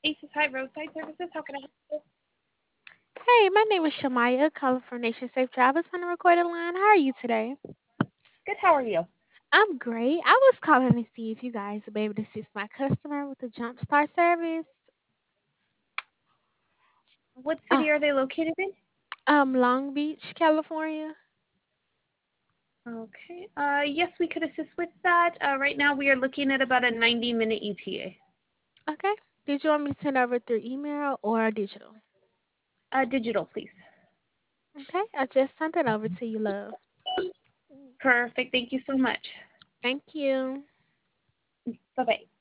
Aces High Roadside Services. How can I help you? Hey, my name is Shamaya, calling from Nation Safe Drivers on the recorded line. How are you today? Good. How are you? I'm great. I was calling to see if you guys would be able to assist my customer with the Jumpstart service. What Uh, city are they located in? Long Beach, California. Okay. Yes, we could assist with that. Right now, we are looking at about a 90-minute ETA. Okay. Did you want me to send over through email or digital? Digital, please. Okay, I just sent it over to you, love. Perfect. Thank you so much. Thank you. Bye bye.